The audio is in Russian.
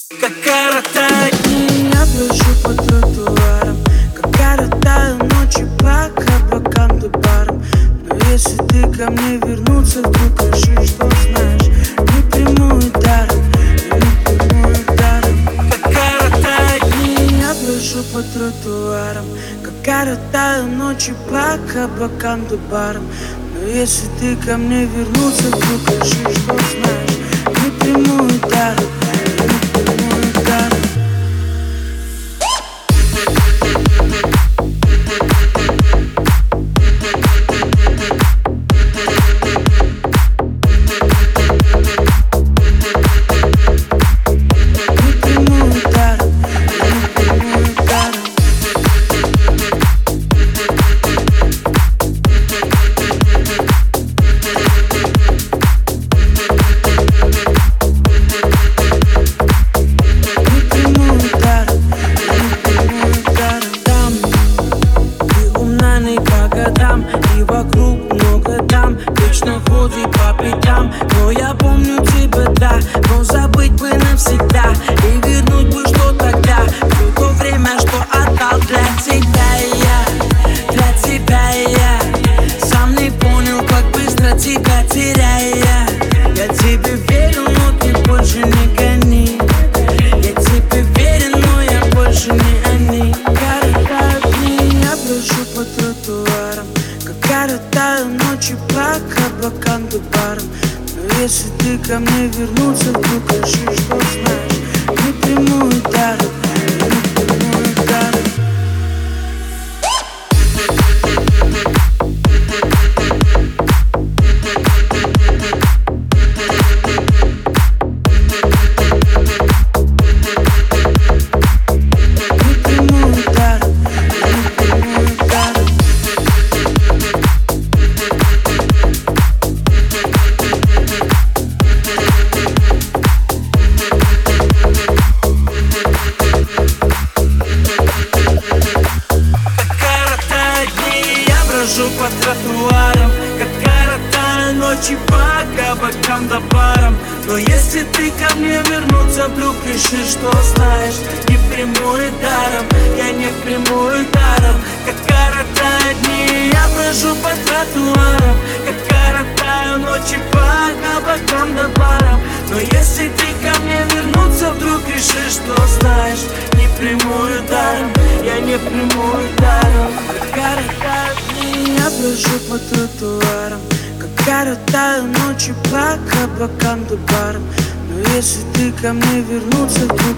Как коротать дни я брожу по тротуарам, как коротаю ночи по кабакам да барам. Но если ты ко мне вернуться вдруг решишь, что знаешь, не приму и даром, я не приму и даром. Как коротать дни я брожу по тротуарам, как коротаю ночи по кабакам да барам. Но если ты ко мне вернуться вдруг решишь, что знаешь, не приму и даром, я не приму и даром. И вокруг много дам, вечно ходит по пятам. Но я помню тебя, да, но забыть бы навсегда. И вернуть бы, что тогда, все то время, что отдал для тебя я, для тебя я. Сам не понял, как быстро тебя теряя. Я тебе верю, но ты больше не гони. Я тебе верен, но я больше не они. Коротают дни, я брожу по тротуарам, коротаю ночи по кабакам да барам. Но если ты ко мне вернуться вдруг решишь, что знаешь, не приму и даром, я не приму и даром. Брожу по тротуарам, как коротаю ночи по кабакам да барам. Но если ты ко мне вернуться вдруг решишь, что знаешь, не приму и даром, я не приму и даром. Как коротаю дни, я брожу по тротуарам, как коротаю ночи по кабакам да барам. Но если ты ко мне вернуться вдруг решишь, что знаешь, не приму и даром, я не приму и даром. Как коротаю дни, я брожу по тротуарам, как коротаю ночи по кабакам да барам. Но если ты ко мне вернуться вдруг